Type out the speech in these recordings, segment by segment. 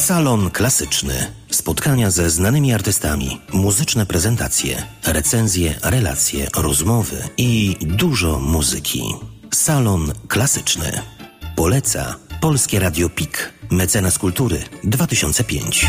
Salon Klasyczny. Spotkania ze znanymi artystami, muzyczne prezentacje, recenzje, relacje, rozmowy i dużo muzyki. Salon Klasyczny. Poleca Polskie Radio PIK. Mecenas Kultury 2005.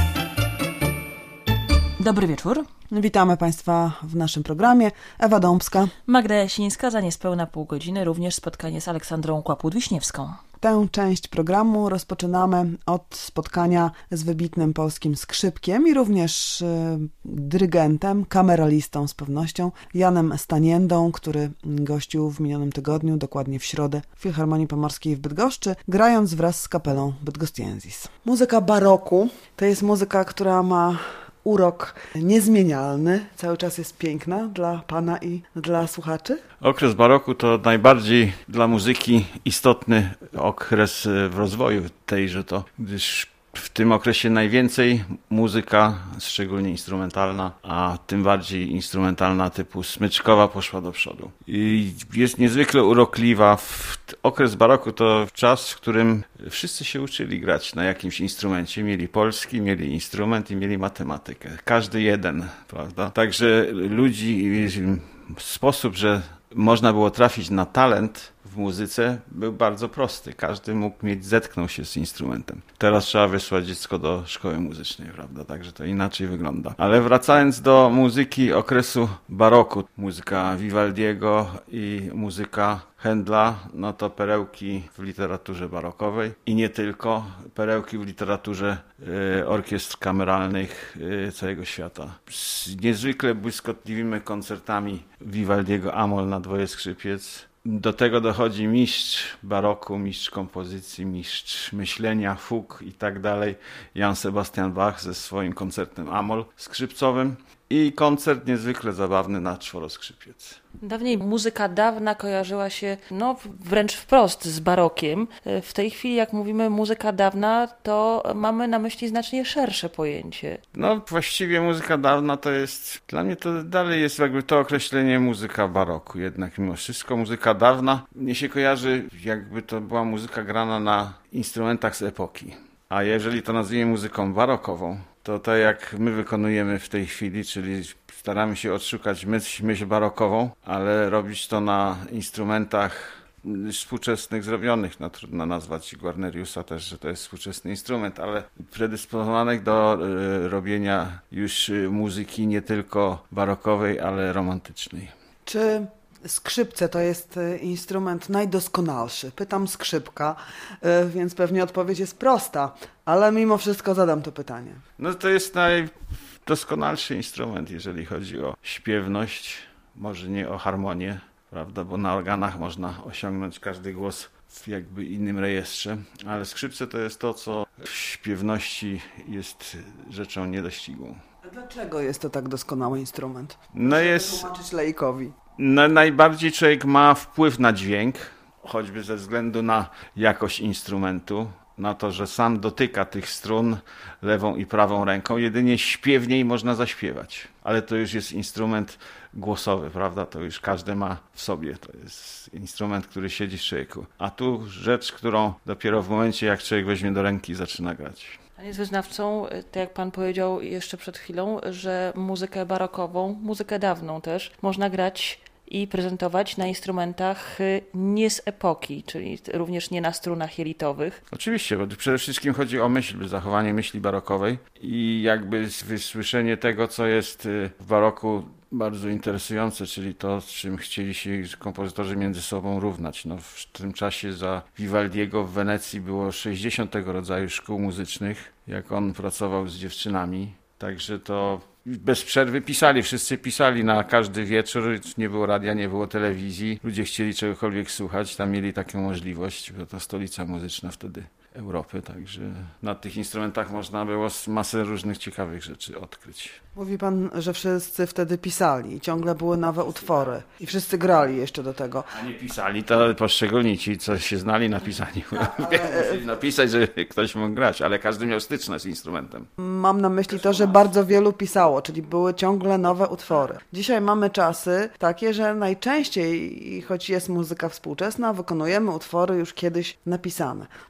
Dobry wieczór. Witamy Państwa w naszym programie. Ewa Dąbska. Magda Jasińska, za niespełna pół godziny również spotkanie z Aleksandrą Kłaput-Wiśniewską. Tę część programu rozpoczynamy od spotkania z wybitnym polskim skrzypkiem i również dyrygentem, kameralistą z pewnością, Janem Staniendą, który gościł w minionym tygodniu, dokładnie w środę, w Filharmonii Pomorskiej w Bydgoszczy, grając wraz z kapelą Bydgosztiensis. Muzyka baroku to jest muzyka, która ma urok niezmienialny, cały czas jest piękna dla Pana i dla słuchaczy? Okres baroku to najbardziej dla muzyki istotny okres w rozwoju tejże to, gdyż w tym okresie najwięcej muzyka, szczególnie instrumentalna, a tym bardziej instrumentalna typu smyczkowa poszła do przodu. I jest niezwykle urokliwa. Okres baroku to czas, w którym wszyscy się uczyli grać na jakimś instrumencie. Mieli polski, mieli instrument i mieli matematykę. Każdy jeden, prawda? Także ludzi, sposób, że można było trafić na talent w muzyce, był bardzo prosty. Każdy mógł zetknął się z instrumentem. Teraz trzeba wysłać dziecko do szkoły muzycznej, prawda? Także to inaczej wygląda. Ale wracając do muzyki okresu baroku, muzyka Vivaldiego i muzyka Händla, no to perełki w literaturze barokowej i nie tylko, perełki w literaturze orkiestr kameralnych całego świata. Z niezwykle błyskotliwymi koncertami Vivaldiego Amol na dwoje skrzypiec. Do tego dochodzi mistrz baroku, mistrz kompozycji, mistrz myślenia, fug i tak dalej, Jan Sebastian Bach ze swoim koncertem Amol skrzypcowym i koncert niezwykle zabawny na czworoskrzypiec. Dawniej muzyka dawna kojarzyła się wręcz wprost z barokiem. W tej chwili jak mówimy muzyka dawna, to mamy na myśli znacznie szersze pojęcie. No właściwie muzyka dawna to jest, dla mnie to dalej jest jakby to określenie muzyka baroku. Jednak mimo wszystko muzyka dawna mnie się kojarzy jakby to była muzyka grana na instrumentach z epoki. A jeżeli to nazwijemy muzyką barokową, to tak jak my wykonujemy w tej chwili, czyli staramy się odszukać myśl barokową, ale robić to na instrumentach współczesnych zrobionych. No, trudno nazwać Guarneriusa też, że to jest współczesny instrument, ale predysponowanych do robienia już muzyki nie tylko barokowej, ale romantycznej. Czy skrzypce to jest instrument najdoskonalszy? Pytam skrzypka, więc pewnie odpowiedź jest prosta, ale mimo wszystko zadam to pytanie. No to jest najdoskonalszy instrument, jeżeli chodzi o śpiewność, może nie o harmonię, prawda, bo na organach można osiągnąć każdy głos w jakby innym rejestrze, ale skrzypce to jest to, co w śpiewności jest rzeczą niedościgłą. A dlaczego jest to tak doskonały instrument? No jest tłumaczyć laikowi. No, najbardziej człowiek ma wpływ na dźwięk, choćby ze względu na jakość instrumentu, na to, że sam dotyka tych strun lewą i prawą ręką. Jedynie śpiewniej można zaśpiewać, ale to już jest instrument głosowy, prawda? To już każdy ma w sobie. To jest instrument, który siedzi w człowieku. A tu rzecz, którą dopiero w momencie, jak człowiek weźmie do ręki, zaczyna grać. Pan jest wyznawcą, tak jak pan powiedział jeszcze przed chwilą, że muzykę barokową, muzykę dawną też, można grać i prezentować na instrumentach nie z epoki, czyli również nie na strunach jelitowych. Oczywiście, bo przede wszystkim chodzi o myśl, zachowanie myśli barokowej i jakby wysłyszenie tego, co jest w baroku bardzo interesujące, czyli to, z czym chcieli się kompozytorzy między sobą równać. No, w tym czasie za Vivaldiego w Wenecji było 60 tego rodzaju szkół muzycznych, jak on pracował z dziewczynami. Także to bez przerwy pisali, wszyscy pisali na każdy wieczór, nie było radia, nie było telewizji. Ludzie chcieli czegokolwiek słuchać, tam mieli taką możliwość, bo to stolica muzyczna wtedy Europy, także na tych instrumentach można było masę różnych ciekawych rzeczy odkryć. Mówi pan, że wszyscy wtedy pisali i ciągle były nowe utwory i wszyscy grali jeszcze do tego. A nie pisali, to poszczególni ci, co się znali na pisaniu. Musieli napisać, że ktoś mógł grać, ale każdy miał styczność z instrumentem. Mam na myśli to, że bardzo wielu pisało, czyli były ciągle nowe utwory. Dzisiaj mamy czasy takie, że najczęściej, choć jest muzyka współczesna, wykonujemy utwory już kiedyś napisane. Pan też ma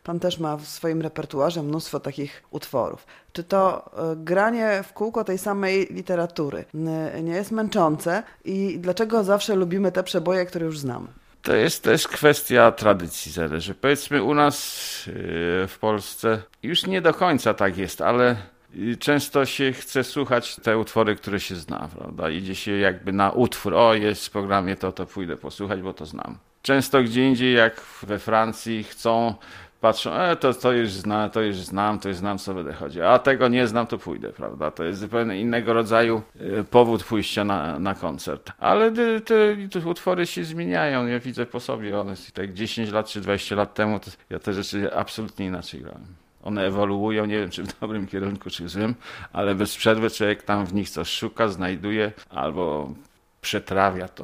ma w swoim repertuarze mnóstwo takich utworów. Czy to granie w kółko tej samej literatury nie jest męczące i dlaczego zawsze lubimy te przeboje, które już znamy? To jest też kwestia tradycji, zależy. Powiedzmy u nas w Polsce już nie do końca tak jest, ale często się chce słuchać te utwory, które się zna, prawda? Idzie się jakby na utwór, jest w programie to pójdę posłuchać, bo to znam. Często gdzie indziej, jak we Francji, patrzą, to już znam, co będę chodził, a tego nie znam, to pójdę, prawda? To jest zupełnie innego rodzaju powód pójścia na koncert. Ale te utwory się zmieniają, ja widzę po sobie, one tak 10 lat czy 20 lat temu, to ja te rzeczy absolutnie inaczej grałem. One ewoluują, nie wiem czy w dobrym kierunku, czy w złym, ale bez przerwy człowiek tam w nich coś szuka, znajduje albo przetrawia to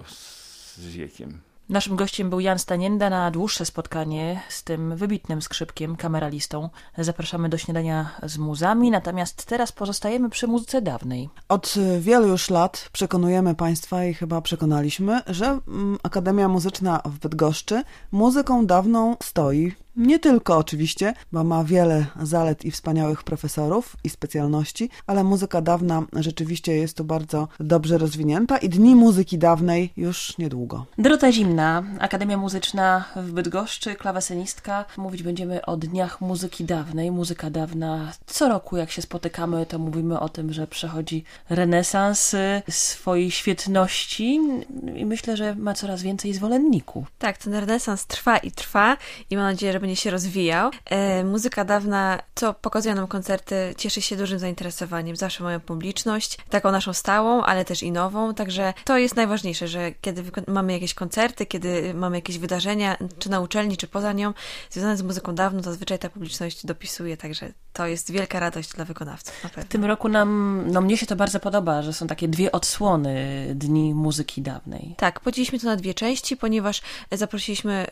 z wiekiem. Naszym gościem był Jan Stanienda. Na dłuższe spotkanie z tym wybitnym skrzypkiem, kameralistą zapraszamy do śniadania z muzami, natomiast teraz pozostajemy przy muzyce dawnej. Od wielu już lat przekonujemy Państwa i chyba przekonaliśmy, że Akademia Muzyczna w Bydgoszczy muzyką dawną stoi. Nie tylko oczywiście, bo ma wiele zalet i wspaniałych profesorów i specjalności, ale muzyka dawna rzeczywiście jest tu bardzo dobrze rozwinięta i Dni Muzyki Dawnej już niedługo. Dorota Zimna, Akademia Muzyczna w Bydgoszczy, klawesynistka. Mówić będziemy o Dniach Muzyki Dawnej. Muzyka dawna. Co roku jak się spotykamy, to mówimy o tym, że przechodzi renesans swojej świetności i myślę, że ma coraz więcej zwolenników. Tak, ten renesans trwa i mam nadzieję, że będzie się rozwijał. Muzyka dawna, co pokazują nam koncerty, cieszy się dużym zainteresowaniem. Zawsze mają publiczność, taką naszą stałą, ale też i nową, także to jest najważniejsze, że kiedy mamy jakieś koncerty, kiedy mamy jakieś wydarzenia, czy na uczelni, czy poza nią, związane z muzyką dawną, to zazwyczaj ta publiczność dopisuje, także to jest wielka radość dla wykonawców. Na pewno. W tym roku mnie się to bardzo podoba, że są takie dwie odsłony Dni Muzyki Dawnej. Tak, podzieliliśmy to na dwie części, ponieważ zaprosiliśmy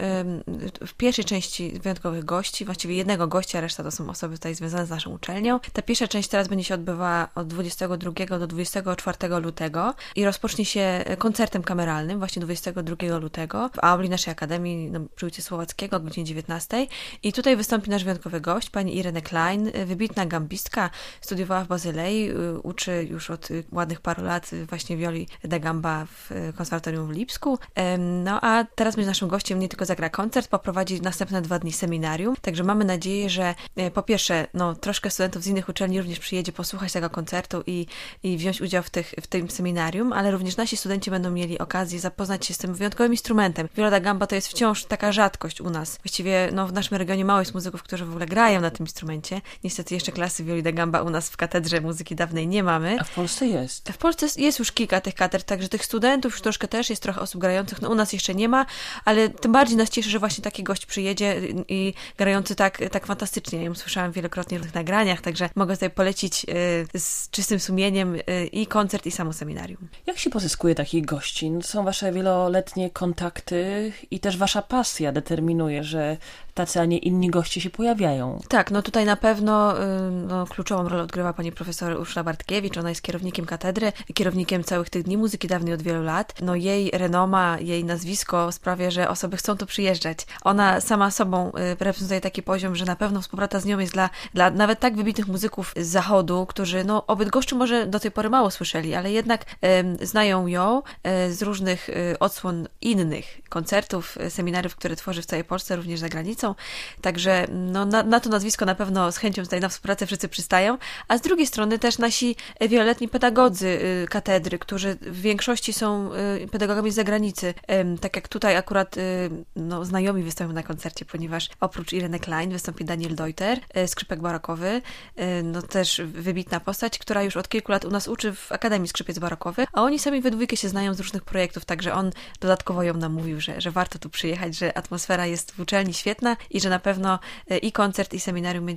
w pierwszej części wyjątkowych gości, właściwie jednego gościa, reszta to są osoby tutaj związane z naszą uczelnią. Ta pierwsza część teraz będzie się odbywała od 22 do 24 lutego i rozpocznie się koncertem kameralnym właśnie 22 lutego w auli naszej Akademii przy ulicy Słowackiego o godzinie 19. I tutaj wystąpi nasz wyjątkowy gość, pani Irene Klein, wybitna gambistka, studiowała w Bazylei, uczy już od ładnych paru lat właśnie wioli da gamba w konserwatorium w Lipsku. No a teraz będzie naszym gościem, nie tylko zagra koncert, poprowadzi następne 2 dni seminarium, także mamy nadzieję, że po pierwsze, troszkę studentów z innych uczelni również przyjedzie posłuchać tego koncertu i wziąć udział w tym seminarium, ale również nasi studenci będą mieli okazję zapoznać się z tym wyjątkowym instrumentem. Viola da gamba to jest wciąż taka rzadkość u nas. Właściwie w naszym regionie mało jest muzyków, którzy w ogóle grają na tym instrumencie. Niestety jeszcze klasy violi da gamba u nas w Katedrze Muzyki Dawnej nie mamy. A w Polsce jest? W Polsce jest już kilka tych katedr, także tych studentów już troszkę też jest, trochę osób grających. U nas jeszcze nie ma, ale tym bardziej nas cieszy, że właśnie taki gość przyjedzie i grający tak fantastycznie. Ja ją słyszałam wielokrotnie w różnych nagraniach, także mogę tutaj polecić z czystym sumieniem i koncert, i samo seminarium. Jak się pozyskuje takich gości? To są wasze wieloletnie kontakty i też wasza pasja determinuje, że tacy, a nie inni goście się pojawiają. Tak, tutaj na pewno kluczową rolę odgrywa pani profesor Urszula Bartkiewicz. Ona jest kierownikiem katedry, kierownikiem całych tych Dni Muzyki Dawnej od wielu lat. Jej renoma, jej nazwisko sprawia, że osoby chcą tu przyjeżdżać. Ona sama sobą reprezentuje taki poziom, że na pewno współpraca z nią jest dla nawet tak wybitnych muzyków z zachodu, którzy o Bydgoszczy może do tej pory mało słyszeli, ale jednak znają ją z różnych odsłon innych koncertów, seminariów, które tworzy w całej Polsce, również za granicą. Także na to nazwisko na pewno z chęcią tutaj na współpracę wszyscy przystają, a z drugiej strony też nasi wieloletni pedagodzy katedry, którzy w większości są pedagogami z zagranicy. Tak jak tutaj akurat znajomi wystąpią na koncercie, ponieważ oprócz Irene Klein wystąpi Daniel Deuter, skrzypek barokowy, też wybitna postać, która już od kilku lat u nas uczy w Akademii Skrzypiec Barokowych, a oni sami we dwójkę się znają z różnych projektów, także on dodatkowo ją namówił, że warto tu przyjechać, że atmosfera jest w uczelni świetna i że na pewno i koncert, i seminarium będzie również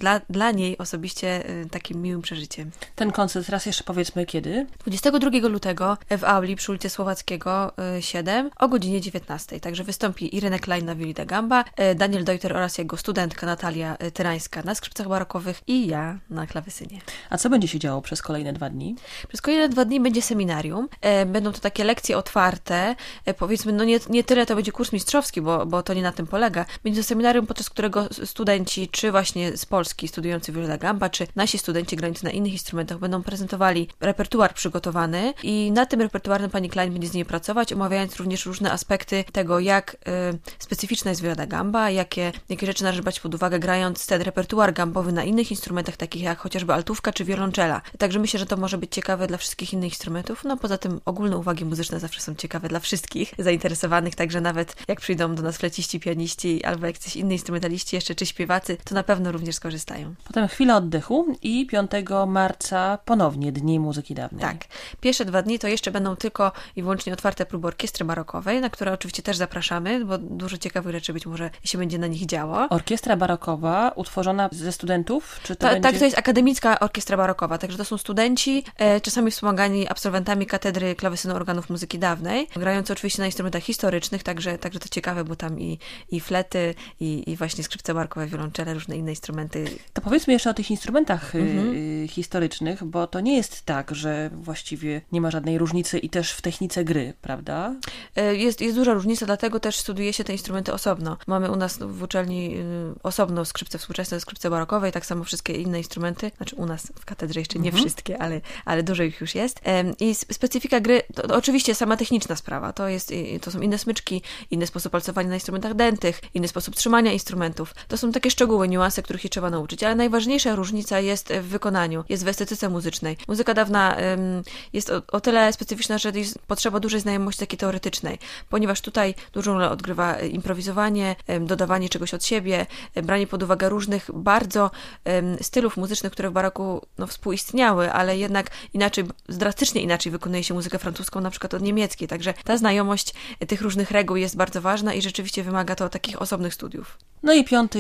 dla niej osobiście takim miłym przeżyciem. Ten koncert, raz jeszcze powiedzmy kiedy? 22 lutego w auli przy ulicy Słowackiego 7 o godzinie 19. Także wystąpi Irene Klein na violi da gamba, Daniel Deuter oraz jego studentka Natalia Tyrańska na skrzypcach barokowych i ja na klawesynie. A co będzie się działo przez kolejne 2 dni? Przez kolejne 2 dni będzie seminarium. Będą to takie lekcje otwarte. Powiedzmy, no nie tyle to będzie kurs mistrzowski, bo to nie na tym polega. Będzie to seminarium, podczas którego studenci, czy właśnie z Polski studiujący viola da gamba, czy nasi studenci grający na innych instrumentach będą prezentowali repertuar przygotowany i na tym repertuarem pani Klein będzie z nimi pracować, omawiając również różne aspekty tego, jak specyficzna jest viola da gamba, jakie rzeczy należy brać pod uwagę, grając ten repertuar gambowy na innych instrumentach, takich jak chociażby altówka czy wiolonczela. Także myślę, że to może być ciekawe dla wszystkich innych instrumentów. No poza tym ogólne uwagi muzyczne zawsze są ciekawe dla wszystkich zainteresowanych, także nawet jak przyjdą do nas fleciści, pianiści albo jak coś inni instrumentaliści jeszcze, czy śpiewacy, to na pewno również skorzystają. Potem chwila oddechu i 5 marca ponownie Dni Muzyki Dawnej. Tak. Pierwsze 2 dni to jeszcze będą tylko i wyłącznie otwarte próby orkiestry barokowej, na które oczywiście też zapraszamy, bo dużo ciekawych rzeczy być może się będzie na nich działo. Orkiestra barokowa utworzona ze studentów? Czy to będzie... Tak, to jest akademicka orkiestra barokowa, także to są studenci, czasami wspomagani absolwentami katedry klawesynu organów muzyki dawnej, grający oczywiście na instrumentach historycznych, także to ciekawe, bo tam i flety, i właśnie skrzypce barokowe, wiolonczele, różne inne instrumenty. To powiedzmy jeszcze o tych instrumentach historycznych, bo to nie jest tak, że właściwie nie ma żadnej różnicy i też w technice gry, prawda? Jest duża różnica, dlatego też studiuje się te instrumenty osobno. Mamy u nas w uczelni osobno skrzypce współczesne, skrzypce barokowe i tak samo wszystkie inne instrumenty, znaczy u nas w katedrze jeszcze nie wszystkie, ale dużo ich już jest. I specyfika gry, to oczywiście sama techniczna sprawa, to są inne smyczki, inny sposób palcowania na instrumentach dętych, inny sposób trzymania instrumentów. To są takie szczegóły, niuanse, których się trzeba nauczyć, ale najważniejsza różnica jest w wykonaniu, jest w estetyce muzycznej. Muzyka dawna jest o tyle specyficzna, że jest potrzeba dużej znajomości takiej teoretycznej, ponieważ tutaj dużą rolę odgrywa improwizowanie, dodawanie czegoś od siebie, branie pod uwagę różnych bardzo stylów muzycznych, które w baroku współistniały, ale jednak drastycznie inaczej wykonuje się muzykę francuską na przykład od niemieckiej, także ta znajomość tych różnych reguł jest bardzo ważna i rzeczywiście wymaga to takich osobnych studiów. No i 5,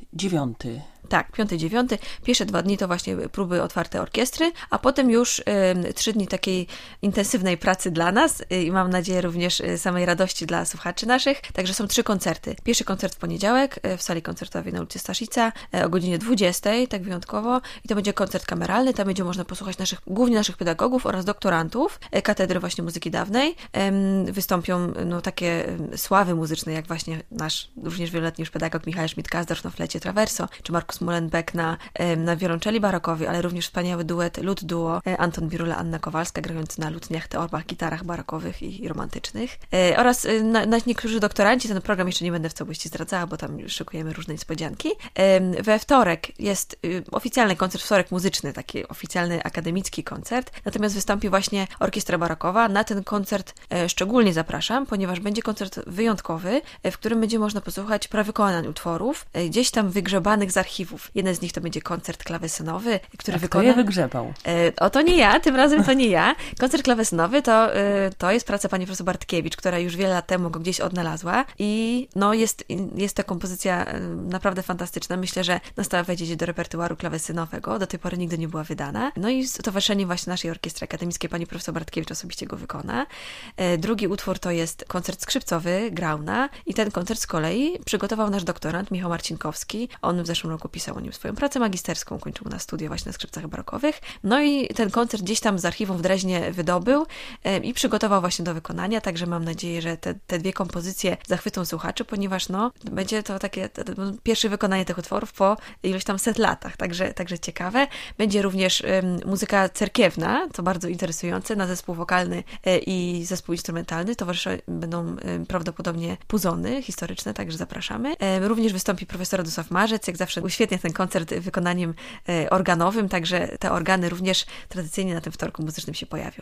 9. Tak, 5, 9. Pierwsze 2 dni to właśnie próby otwarte orkiestry, a potem już 3 dni takiej intensywnej pracy dla nas i mam nadzieję również samej radości dla słuchaczy naszych. Także są 3 koncerty. Pierwszy koncert w poniedziałek w sali koncertowej na ulicy Staszica o godzinie 20, tak wyjątkowo. I to będzie koncert kameralny. Tam będzie można posłuchać głównie naszych pedagogów oraz doktorantów katedry właśnie muzyki dawnej. Wystąpią takie sławy muzyczne, jak właśnie nasz również wieloletni już pedagog Michał Schmidt-Kasdorf na flecie traverso, czy Markus Mullenbeck na wiolonczeli barokowej, ale również wspaniały duo Anton Birula, Anna Kowalska, grający na lutniach, teorbach, gitarach barokowych i romantycznych. Oraz niektórzy doktoranci, ten program jeszcze nie będę w całości zdradzała, bo tam szykujemy różne niespodzianki. We wtorek jest oficjalny koncert, wtorek muzyczny, taki oficjalny akademicki koncert, natomiast wystąpi właśnie orkiestra barokowa. Na ten koncert szczególnie zapraszam, ponieważ będzie koncert wyjątkowy, w którym będzie można posłuchać prawykonań utworów, gdzieś tam wygrzebanych z archiwów. Jeden z nich to będzie koncert klawesynowy, który wykona... Kto je wygrzebał? To nie ja, tym razem to nie ja. Koncert klawesynowy to jest praca pani profesor Bartkiewicz, która już wiele lat temu go gdzieś odnalazła i jest to kompozycja naprawdę fantastyczna. Myślę, że nastała wejdzie do repertuaru klawesynowego. Do tej pory nigdy nie była wydana. No i stowarzyszenie właśnie naszej orkiestry akademickiej pani profesor Bartkiewicz osobiście go wykona. Drugi utwór to jest koncert skrzypcowy Grauna i ten koncert z kolei przygotował nasz doktorant Michał Marcinkowski. On w zeszłym roku pisał o nim swoją pracę magisterską, kończył na studia właśnie na skrzypcach barokowych. No i ten koncert gdzieś tam z archiwum w Dreźnie wydobył i przygotował właśnie do wykonania, także mam nadzieję, że te 2 kompozycje zachwycą słuchaczy, ponieważ będzie to takie pierwsze wykonanie tych utworów po iluś tam 100 latach, także ciekawe. Będzie również muzyka cerkiewna, co bardzo interesujące, na zespół wokalny i zespół instrumentalny. Towarzysze będą prawdopodobnie puzony historyczne, także zapraszamy. Również wystąpi profesor Radosław Marzec, jak zawsze uświetnia ten koncert wykonaniem organowym, także te organy również tradycyjnie na tym wtorku muzycznym się pojawią.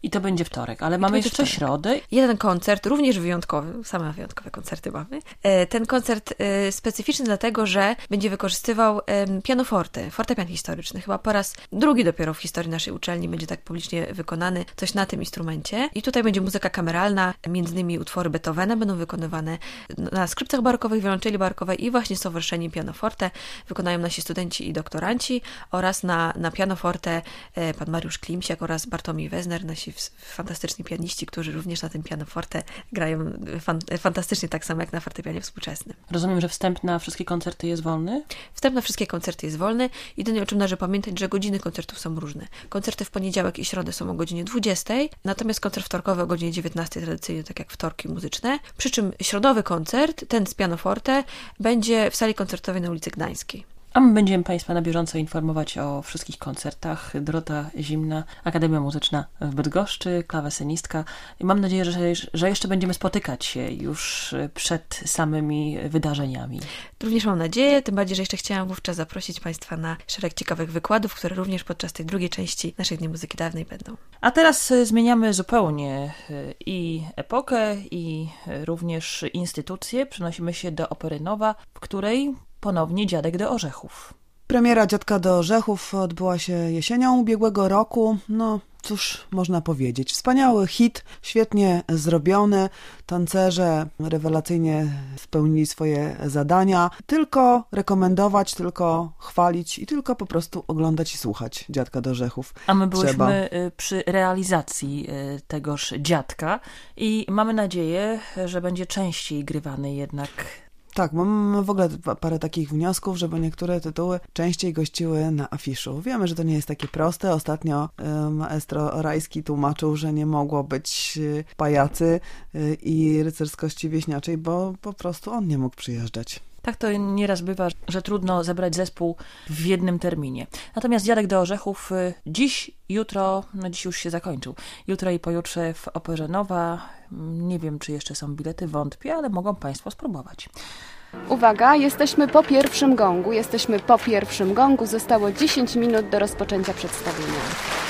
I to będzie wtorek, ale mamy jeszcze środę. Jeden koncert, również wyjątkowy, same wyjątkowe koncerty mamy. Ten koncert specyficzny dlatego, że będzie wykorzystywał pianoforte, fortepian historyczny. Chyba po raz drugi dopiero w historii naszej uczelni będzie tak publicznie wykonany coś na tym instrumencie. I tutaj będzie muzyka kameralna, między innymi utwory Beethovena będą wykonywane na skrzypcach barokowych, wiolonczeli barokowej i właśnie z towarzyszeniem pianoforte wykonają nasi studenci i doktoranci oraz na pianoforte pan Mariusz Klimsiak oraz Bartłomiej Wezner, nasi fantastyczni pianiści, którzy również na tym pianoforte grają fantastycznie, tak samo jak na fortepianie współczesnym. Rozumiem, że wstęp na wszystkie koncerty jest wolny? Wstęp na wszystkie koncerty jest wolny. Jedynie o czym należy pamiętać, że godziny koncertów są różne. Koncerty w poniedziałek i środę są o godzinie 20, natomiast koncert wtorkowy o godzinie 19 tradycyjnie, tak jak wtorki muzyczne. Przy czym środowy koncert, ten z pianoforte, będzie w sali koncertowej na ulicy Gdańskiej. A my będziemy Państwa na bieżąco informować o wszystkich koncertach. Dorota Zimna, Akademia Muzyczna w Bydgoszczy, klawesynistka. I mam nadzieję, że jeszcze będziemy spotykać się już przed samymi wydarzeniami. Również mam nadzieję, tym bardziej, że jeszcze chciałam wówczas zaprosić Państwa na szereg ciekawych wykładów, które również podczas tej drugiej części naszej Dni Muzyki Dawnej będą. A teraz zmieniamy zupełnie i epokę, i również instytucje. Przenosimy się do Opery Nowa, w której ponownie Dziadek do Orzechów. Premiera Dziadka do Orzechów odbyła się jesienią ubiegłego roku. No cóż można powiedzieć. Wspaniały hit, świetnie zrobiony. Tancerze rewelacyjnie spełnili swoje zadania. Tylko rekomendować, tylko chwalić i tylko po prostu oglądać i słuchać Dziadka do Orzechów. A my byliśmy przy realizacji tegoż Dziadka i mamy nadzieję, że będzie częściej grywany jednak. Tak, mam w ogóle parę takich wniosków, żeby niektóre tytuły częściej gościły na afiszu. Wiemy, że to nie jest takie proste. Ostatnio maestro Rajski tłumaczył, że nie mogło być Pajacy i Rycerskości Wieśniaczej, bo po prostu on nie mógł przyjeżdżać. Tak to nieraz bywa, że trudno zebrać zespół w jednym terminie. Natomiast Dziadek do Orzechów dziś, jutro, no dziś już się zakończył. Jutro i pojutrze w Operze Nowa. Nie wiem, czy jeszcze są bilety, wątpię, ale mogą Państwo spróbować. Uwaga, jesteśmy po pierwszym gongu. Zostało 10 minut do rozpoczęcia przedstawienia.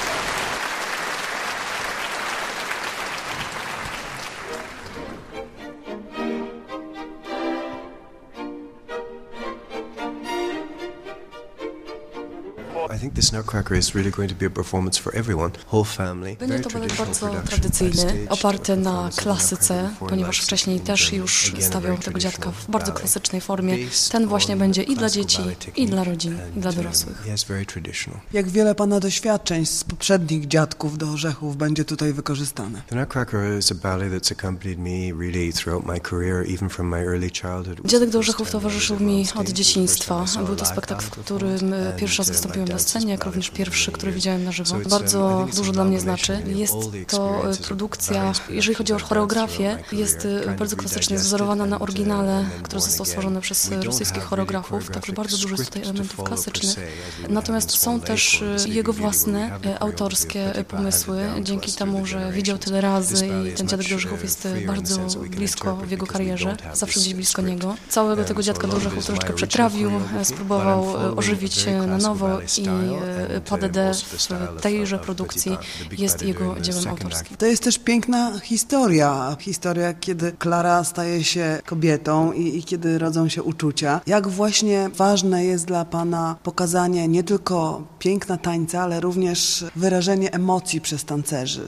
I think this Nutcracker is really going to be a performance for everyone, whole family. Będzie to balet bardzo tradycyjny, oparty na klasyce, ponieważ wcześniej też już stawiał tego dziadka w bardzo klasycznej formie. Ten właśnie będzie i dla dzieci, i dla rodzin, i dla dorosłych. Jak wiele Pana doświadczeń z poprzednich Dziadków do Orzechów będzie tutaj wykorzystane? The Nutcracker is a ballet that's accompanied me really throughout my career, even from my early childhood. Dziadek do Orzechów towarzyszył mi od dzieciństwa. Był to spektakl, w którym pierwszy raz wystąpiłem na scenie, jak również pierwszy, który widziałem na żywo. Bardzo dużo dla mnie znaczy. Jest to produkcja, jeżeli chodzi o choreografię, jest bardzo klasycznie wzorowana na oryginale, które zostało stworzone przez rosyjskich choreografów, także bardzo dużo jest tutaj elementów klasycznych. Natomiast są też jego własne, autorskie pomysły, dzięki temu, że widział tyle razy i ten Dziadek do Orzechów jest bardzo blisko w jego karierze, zawsze gdzieś blisko niego. Całego tego Dziadka do Orzechów troszeczkę przetrawił, spróbował ożywić na nowo i Pas de deux w tejże produkcji jest jego dziełem autorskim. To jest też piękna historia, kiedy Klara staje się kobietą i kiedy rodzą się uczucia. Jak właśnie ważne jest dla Pana pokazanie nie tylko piękna tańca, ale również wyrażenie emocji przez tancerzy.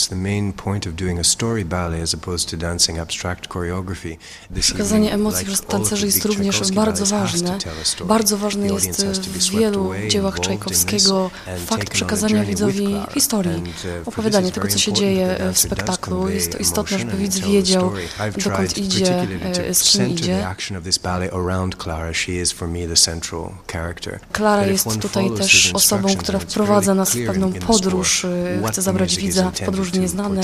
Przekazanie emocji przez tancerzy jest również bardzo ważne. Bardzo ważny jest w wielu dziełach Czajkowskiego fakt przekazania widzowi historii, opowiadanie tego, co się dzieje w spektaklu. Jest to istotne, żeby widz wiedział, dokąd idzie, z kim idzie. Klara jest tutaj też osobą, która wprowadza nas w pewną podróż, chce zabrać widza w podróż nieznane.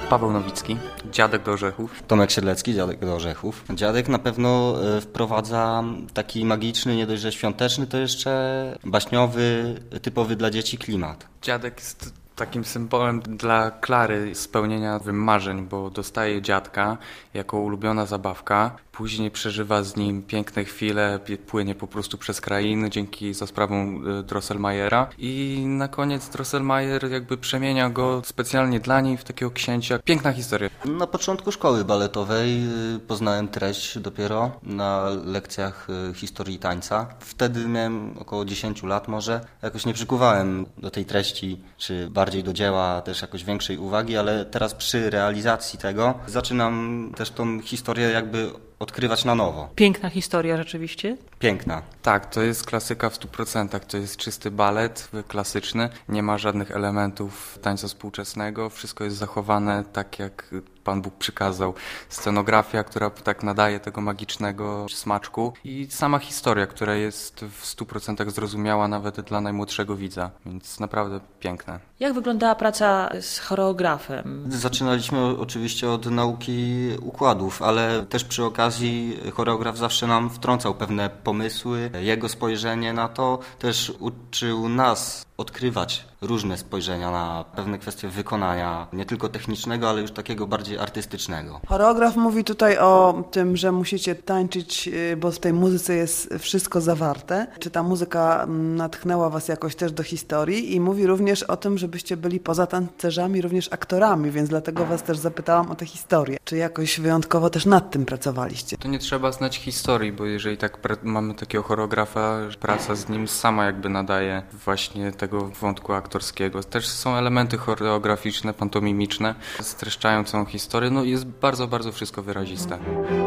Paweł Nowicki, Dziadek do Orzechów. Tomek Siedlecki, Dziadek do Orzechów. Dziadek na pewno wprowadza taki magiczny, nie dość, że świąteczny, to jeszcze baśniowy, typowy dla dzieci klimat. Dziadek jest takim symbolem dla Klary spełnienia marzeń, bo dostaje dziadka jako ulubiona zabawka. Później przeżywa z nim piękne chwile, płynie po prostu przez krainy za sprawą Drosselmayera i na koniec Drosselmayer jakby przemienia go specjalnie dla niej w takiego księcia. Piękna historia. Na początku szkoły baletowej poznałem treść dopiero na lekcjach historii tańca. Wtedy miałem około 10 lat może. Jakoś nie przykuwałem do tej treści, czy bardziej do dzieła też jakoś większej uwagi, ale teraz przy realizacji tego zaczynam też tą historię jakby odkrywać na nowo. Piękna historia rzeczywiście. Piękna. Tak, to jest klasyka w 100%. To jest czysty balet klasyczny. Nie ma żadnych elementów tańca współczesnego. Wszystko jest zachowane tak, jak Pan Bóg przykazał. Scenografia, która tak nadaje tego magicznego smaczku i sama historia, która jest w 100% zrozumiała nawet dla najmłodszego widza. Więc naprawdę piękne. Jak wyglądała praca z choreografem? Zaczynaliśmy oczywiście od nauki układów, ale też przy okazji choreograf zawsze nam wtrącał pewne pomysły, jego spojrzenie na to też uczył nas odkrywać różne spojrzenia na pewne kwestie wykonania, nie tylko technicznego, ale już takiego bardziej artystycznego. Choreograf mówi tutaj o tym, że musicie tańczyć, bo w tej muzyce jest wszystko zawarte. Czy ta muzyka natchnęła was jakoś też do historii? I mówi również o tym, żebyście byli poza tancerzami również aktorami, więc dlatego was też zapytałam o tę historię. Czy jakoś wyjątkowo też nad tym pracowaliście? To nie trzeba znać historii, bo jeżeli tak mamy takiego choreografa, praca z nim sama jakby nadaje właśnie tego wątku aktorskiego. Też są elementy choreograficzne, pantomimiczne, streszczają całą historię. No jest bardzo, bardzo wszystko wyraziste.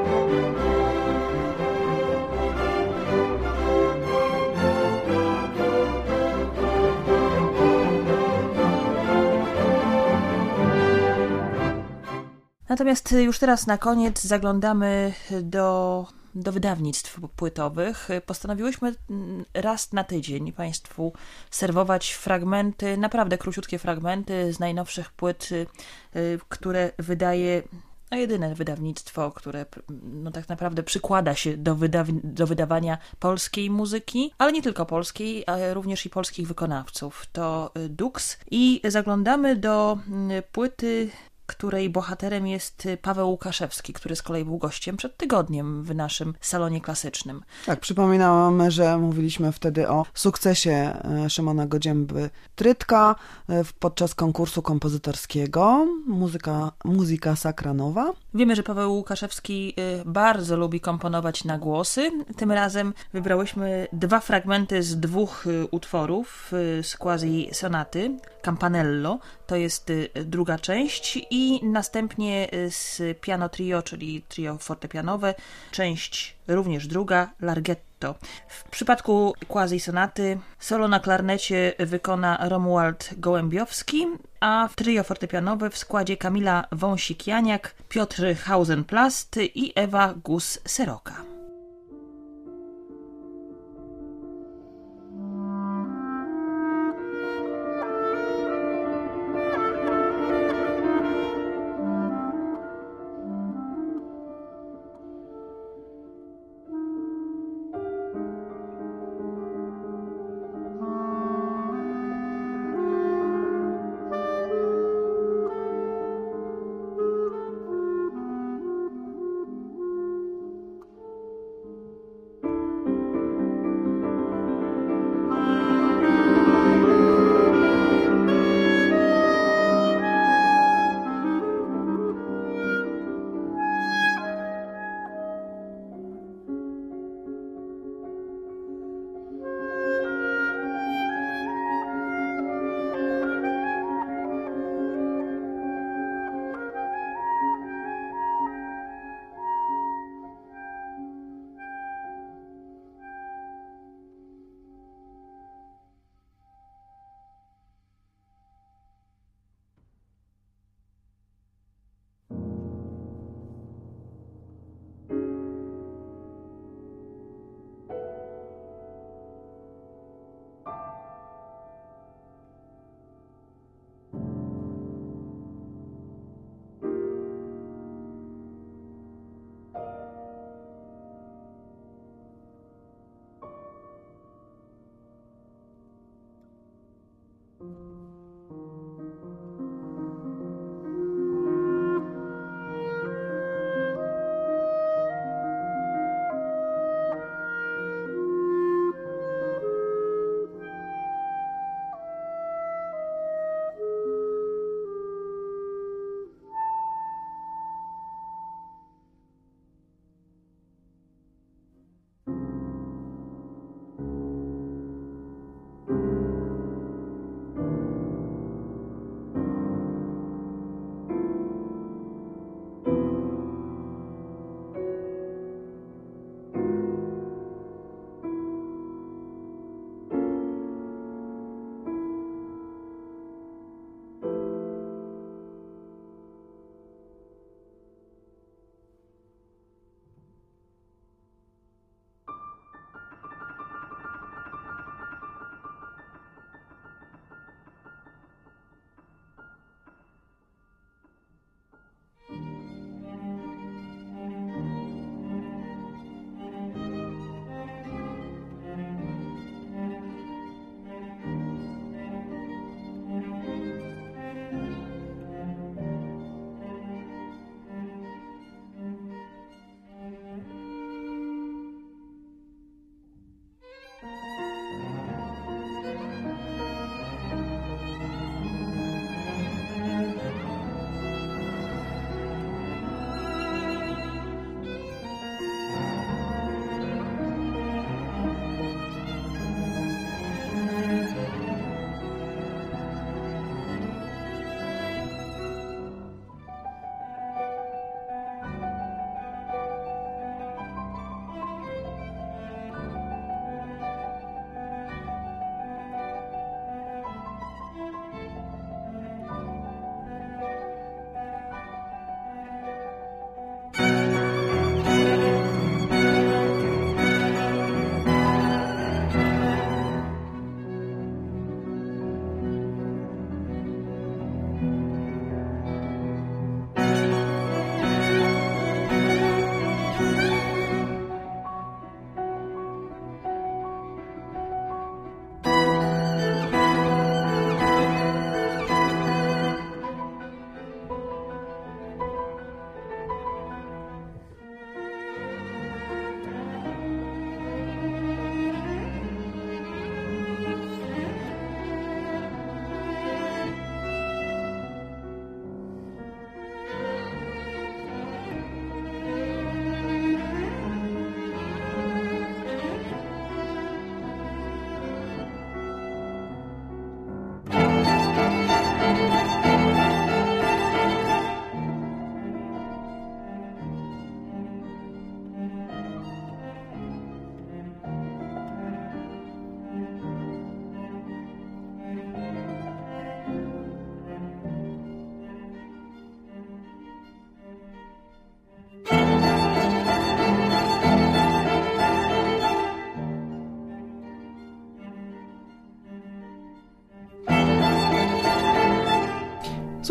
Natomiast już teraz na koniec zaglądamy do wydawnictw płytowych. Postanowiłyśmy raz na tydzień Państwu serwować fragmenty, naprawdę króciutkie fragmenty z najnowszych płyt, które wydaje jedyne wydawnictwo, które tak naprawdę przykłada się do wydawania polskiej muzyki, ale nie tylko polskiej, ale również i polskich wykonawców. To Dux i zaglądamy do płyty, której bohaterem jest Paweł Łukaszewski, który z kolei był gościem przed tygodniem w naszym salonie klasycznym. Tak, przypominam, że mówiliśmy wtedy o sukcesie Szymona Godzięby-Trytka podczas konkursu kompozytorskiego Muzyka Sacra Nowa. Wiemy, że Paweł Łukaszewski bardzo lubi komponować na głosy. Tym razem wybrałyśmy 2 fragmenty z 2 utworów z quasi sonaty Campanello, to jest druga część, i następnie z piano trio, czyli trio fortepianowe, część również druga, Larghetto. W przypadku quasi sonaty solo na klarnecie wykona Romuald Gołębiowski, a trio fortepianowe w składzie Kamila Wąsik-Janiak, Piotr Hausen-Plast i Ewa Gus-Seroka.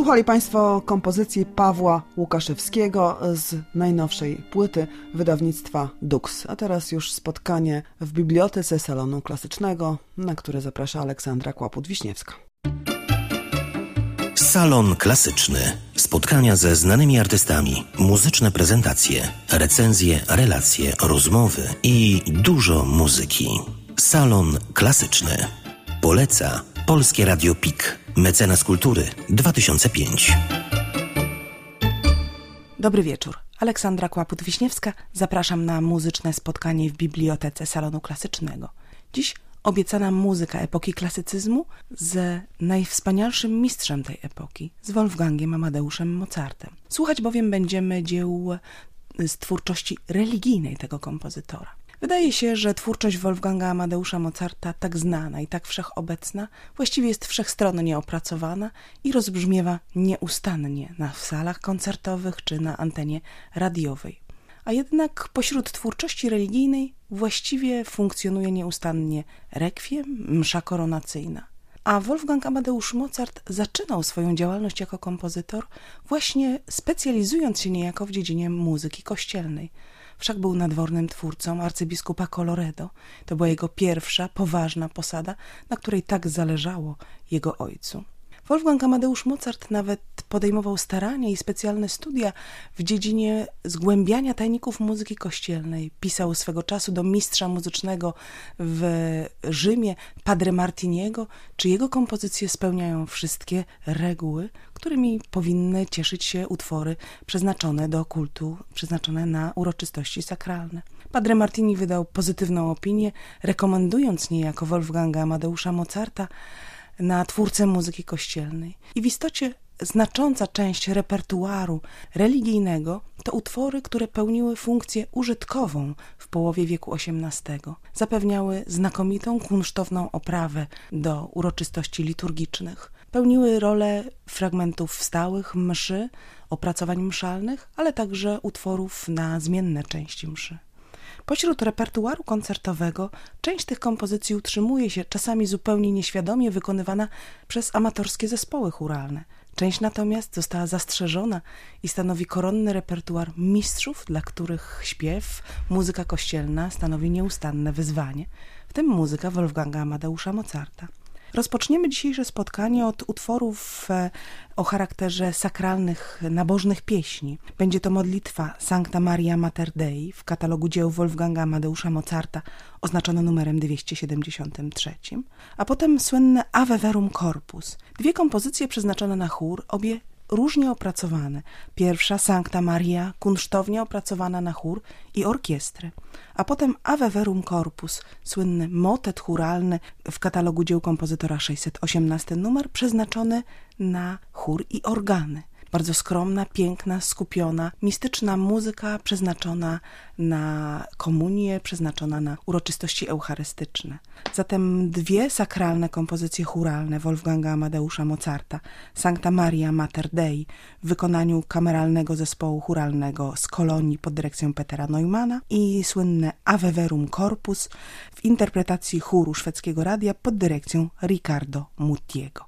Słuchali Państwo kompozycji Pawła Łukaszewskiego z najnowszej płyty wydawnictwa Dux. A teraz już spotkanie w bibliotece Salonu Klasycznego, na które zaprasza Aleksandra Kłaput-Wiśniewska. Salon Klasyczny. Spotkania ze znanymi artystami, muzyczne prezentacje, recenzje, relacje, rozmowy i dużo muzyki. Salon Klasyczny. Poleca Polskie Radio PIK. Mecenas Kultury 2005. Dobry wieczór. Aleksandra Kłaput-Wiśniewska. Zapraszam na muzyczne spotkanie w bibliotece Salonu Klasycznego. Dziś obiecana muzyka epoki klasycyzmu z najwspanialszym mistrzem tej epoki, z Wolfgangiem Amadeuszem Mozartem. Słuchać bowiem będziemy dzieł z twórczości religijnej tego kompozytora. Wydaje się, że twórczość Wolfganga Amadeusza Mozarta, tak znana i tak wszechobecna, właściwie jest wszechstronnie opracowana i rozbrzmiewa nieustannie na salach koncertowych czy na antenie radiowej. A jednak pośród twórczości religijnej właściwie funkcjonuje nieustannie rekwiem, msza koronacyjna. A Wolfgang Amadeusz Mozart zaczynał swoją działalność jako kompozytor właśnie specjalizując się niejako w dziedzinie muzyki kościelnej. Wszak był nadwornym twórcą arcybiskupa Colloredo. To była jego pierwsza, poważna posada, na której tak zależało jego ojcu. Wolfgang Amadeusz Mozart nawet podejmował starania i specjalne studia w dziedzinie zgłębiania tajników muzyki kościelnej. Pisał swego czasu do mistrza muzycznego w Rzymie, Padre Martiniego, czy jego kompozycje spełniają wszystkie reguły, którymi powinny cieszyć się utwory przeznaczone do kultu, przeznaczone na uroczystości sakralne. Padre Martini wydał pozytywną opinię, rekomendując niejako Wolfganga Amadeusza Mozarta na twórcę muzyki kościelnej. I w istocie znacząca część repertuaru religijnego to utwory, które pełniły funkcję użytkową w połowie wieku XVIII. Zapewniały znakomitą, kunsztowną oprawę do uroczystości liturgicznych. Pełniły rolę fragmentów stałych mszy, opracowań mszalnych, ale także utworów na zmienne części mszy. Pośród repertuaru koncertowego część tych kompozycji utrzymuje się czasami zupełnie nieświadomie wykonywana przez amatorskie zespoły chóralne. Część natomiast została zastrzeżona i stanowi koronny repertuar mistrzów, dla których śpiew, muzyka kościelna stanowi nieustanne wyzwanie, w tym muzyka Wolfganga Amadeusza Mozarta. Rozpoczniemy dzisiejsze spotkanie od utworów o charakterze sakralnych, nabożnych pieśni. Będzie to modlitwa Sancta Maria Mater Dei w katalogu dzieł Wolfganga Amadeusza Mozarta oznaczono numerem 273, a potem słynne Ave Verum Corpus. Dwie kompozycje przeznaczone na chór, obie różnie opracowane. Pierwsza Sancta Maria, kunsztownie opracowana na chór i orkiestrę, a potem Ave Verum Corpus, słynny motet chóralny w katalogu dzieł kompozytora 618 numer, przeznaczony na chór i organy. Bardzo skromna, piękna, skupiona, mistyczna muzyka przeznaczona na komunię, przeznaczona na uroczystości eucharystyczne. Zatem dwie sakralne kompozycje chóralne Wolfganga Amadeusza Mozarta, Sancta Maria Mater Dei w wykonaniu kameralnego zespołu chóralnego z Kolonii pod dyrekcją Petera Neumana i słynne Ave Verum Corpus w interpretacji chóru szwedzkiego radia pod dyrekcją Riccardo Muttiego.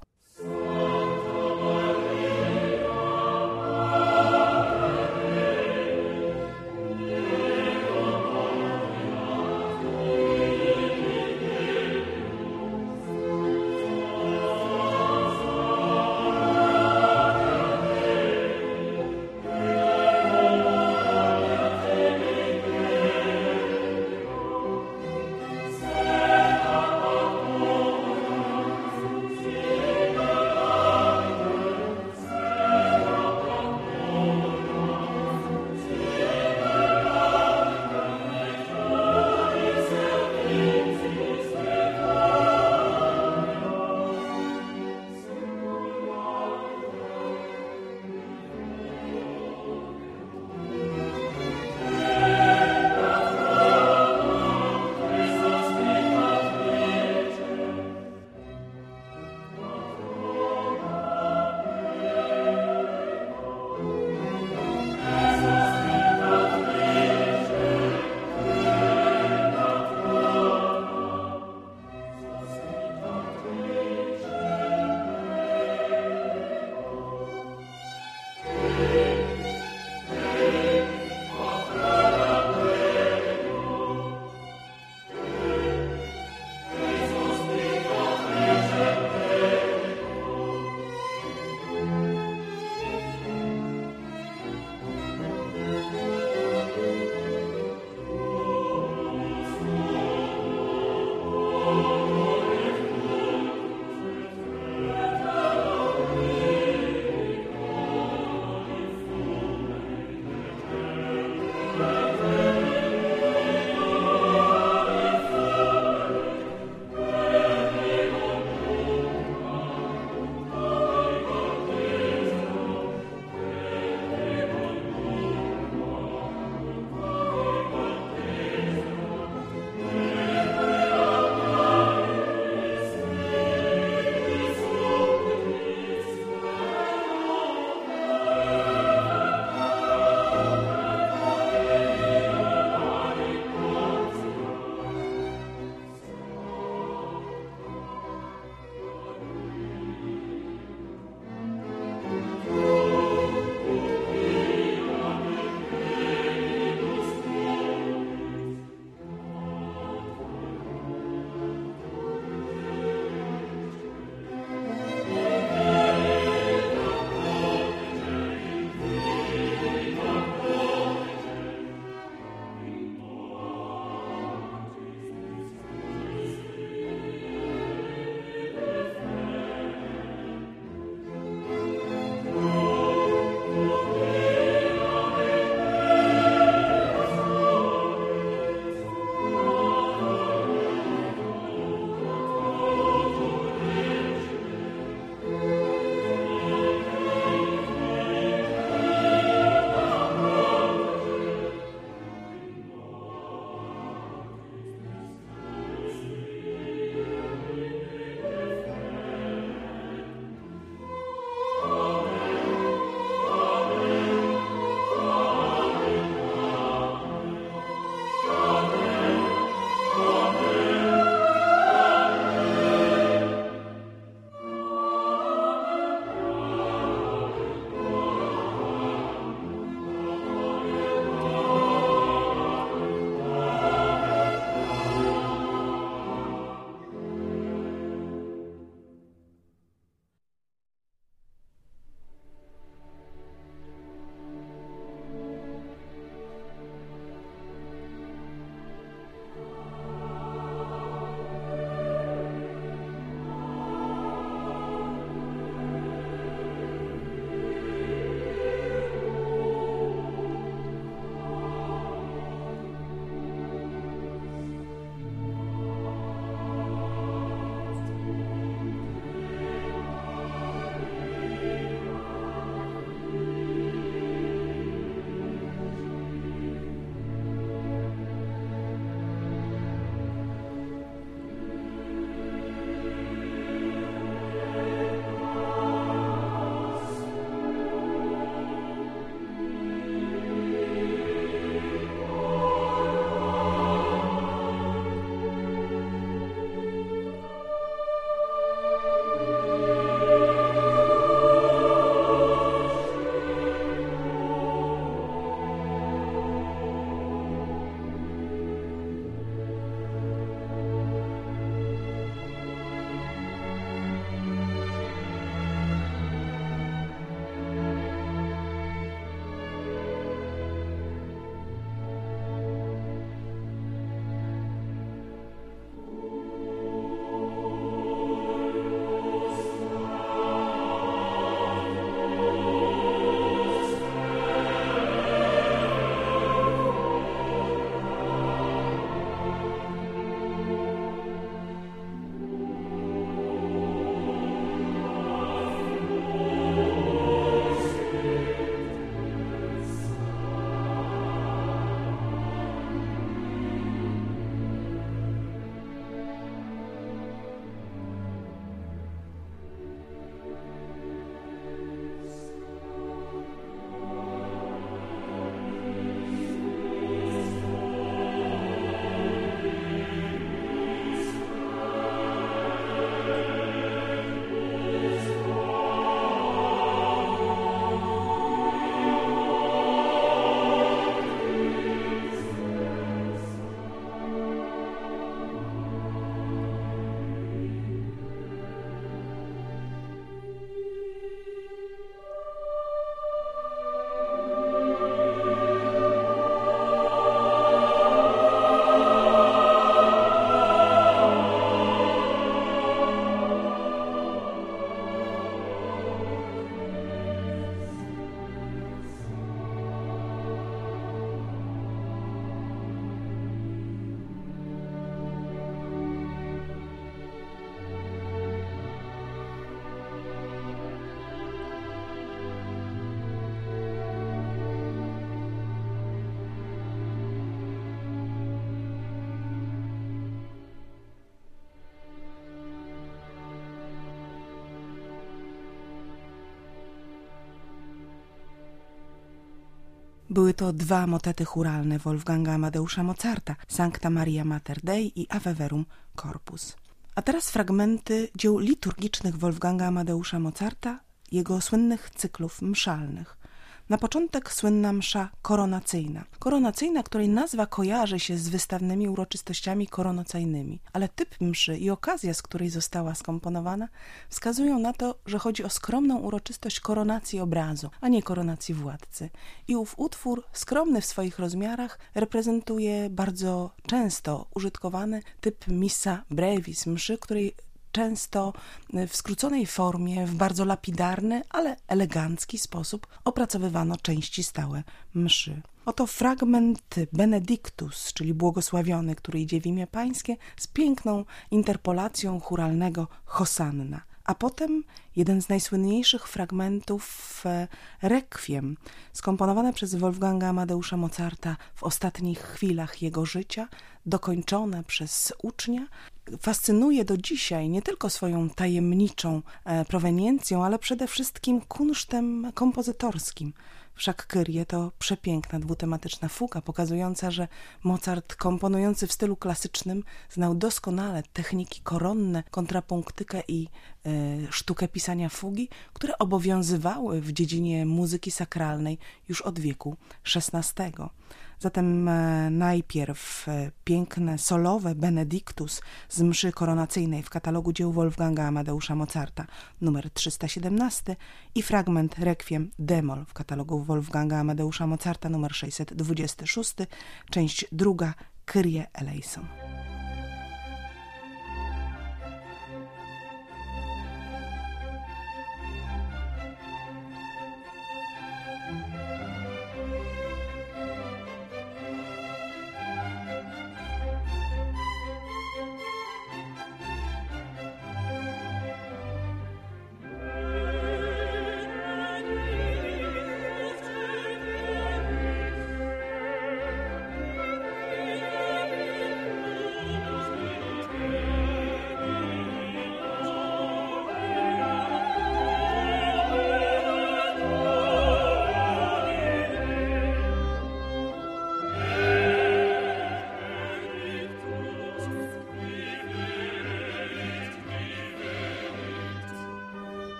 Były to 2 motety chóralne Wolfganga Amadeusza Mozarta, Sancta Maria Mater Dei i Ave Verum Corpus. A teraz fragmenty dzieł liturgicznych Wolfganga Amadeusza Mozarta, jego słynnych cyklów mszalnych. Na początek słynna msza koronacyjna, której nazwa kojarzy się z wystawnymi uroczystościami koronacyjnymi, ale typ mszy i okazja, z której została skomponowana, wskazują na to, że chodzi o skromną uroczystość koronacji obrazu, a nie koronacji władcy. I ów utwór, skromny w swoich rozmiarach, reprezentuje bardzo często użytkowany typ missa brevis, mszy, której często w skróconej formie, w bardzo lapidarny, ale elegancki sposób opracowywano części stałe mszy. Oto fragment Benedictus, czyli błogosławiony, który idzie w imię Pańskie, z piękną interpolacją chóralnego Hosanna. A potem jeden z najsłynniejszych fragmentów Requiem, skomponowane przez Wolfganga Amadeusza Mozarta w ostatnich chwilach jego życia, dokończone przez ucznia, fascynuje do dzisiaj nie tylko swoją tajemniczą proweniencją, ale przede wszystkim kunsztem kompozytorskim. Wszak Kyrie to przepiękna dwutematyczna fuga, pokazująca, że Mozart, komponujący w stylu klasycznym, znał doskonale techniki koronne, kontrapunktykę i sztukę pisania fugi, które obowiązywały w dziedzinie muzyki sakralnej już od wieku XVI. Zatem najpierw piękne solowe Benedictus z mszy koronacyjnej w katalogu dzieł Wolfganga Amadeusza Mozarta numer 317 i fragment Requiem d-moll w katalogu Wolfganga Amadeusza Mozarta numer 626, część druga, Kyrie eleison.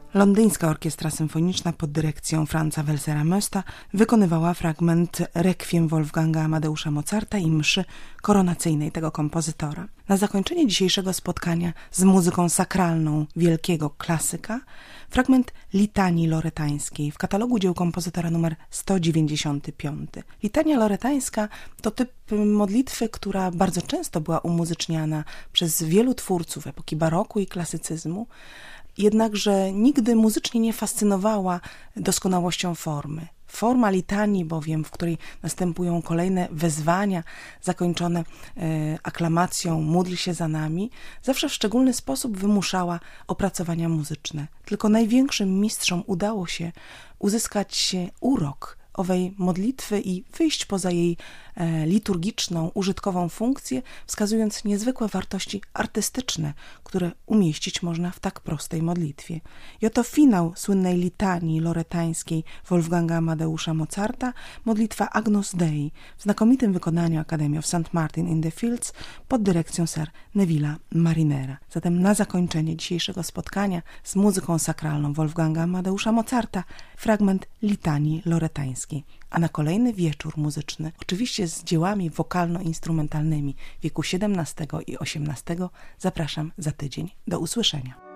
Londyńska Orkiestra Symfoniczna pod dyrekcją Franza Welsera Mösta wykonywała fragment Requiem Wolfganga Amadeusza Mozarta i mszy koronacyjnej tego kompozytora. Na zakończenie dzisiejszego spotkania z muzyką sakralną wielkiego klasyka fragment Litanii Loretańskiej w katalogu dzieł kompozytora numer 195. Litania Loretańska to typ modlitwy, która bardzo często była umuzyczniana przez wielu twórców epoki baroku i klasycyzmu, jednakże nigdy muzycznie nie fascynowała doskonałością formy. Forma litanii bowiem, w której następują kolejne wezwania zakończone aklamacją "módl się za nami", zawsze w szczególny sposób wymuszała opracowania muzyczne. Tylko największym mistrzom udało się uzyskać urok owej modlitwy i wyjść poza jej liturgiczną, użytkową funkcję, wskazując niezwykłe wartości artystyczne, które umieścić można w tak prostej modlitwie. I oto finał słynnej litanii loretańskiej Wolfganga Amadeusza Mozarta, modlitwa Agnus Dei w znakomitym wykonaniu Academy of St. Martin in the Fields pod dyrekcją Sir Neville'a Marinera. Zatem na zakończenie dzisiejszego spotkania z muzyką sakralną Wolfganga Amadeusza Mozarta fragment litanii loretańskiej, a na kolejny wieczór muzyczny, oczywiście z dziełami wokalno-instrumentalnymi wieku XVII i XVIII, zapraszam za tydzień. Do usłyszenia.